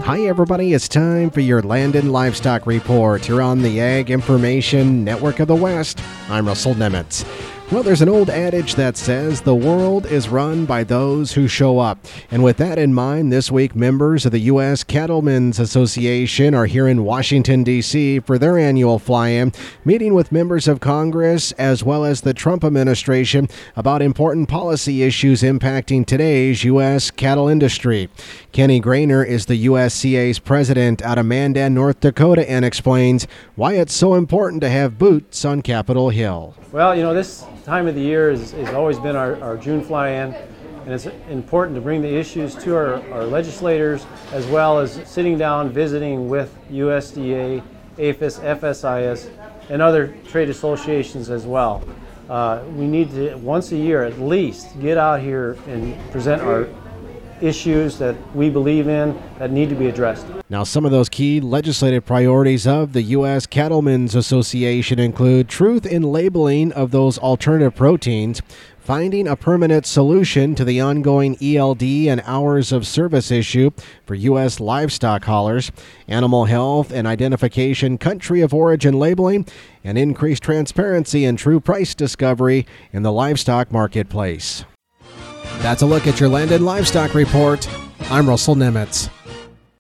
Hi everybody, it's time for your Land and Livestock Report here on the Ag Information Network of the West. I'm Russell Nemitz. Well, there's an old adage that says the world is run by those who show up. And with that in mind, this week members of the U.S. Cattlemen's Association are here in Washington, D.C. for their annual fly-in, meeting with members of Congress as well as the Trump administration about important policy issues impacting today's U.S. cattle industry. Kenny Grainer is the USCA's president out of Mandan, North Dakota, and explains why it's so important to have boots on Capitol Hill. Well, this time of the year has always been our June fly-in, and it's important to bring the issues to our legislators, as well as sitting down, visiting with USDA, APHIS, FSIS, and other trade associations as well. We need to, once a year at least, get out here and present our issues that we believe in that need to be addressed. Now, some of those key legislative priorities of the U.S. Cattlemen's Association include truth in labeling of those alternative proteins, finding a permanent solution to the ongoing ELD and hours of service issue for U.S. livestock haulers, animal health and identification, country of origin labeling, and increased transparency and true price discovery in the livestock marketplace. That's a look at your Land and Livestock Report. I'm Russell Nemitz.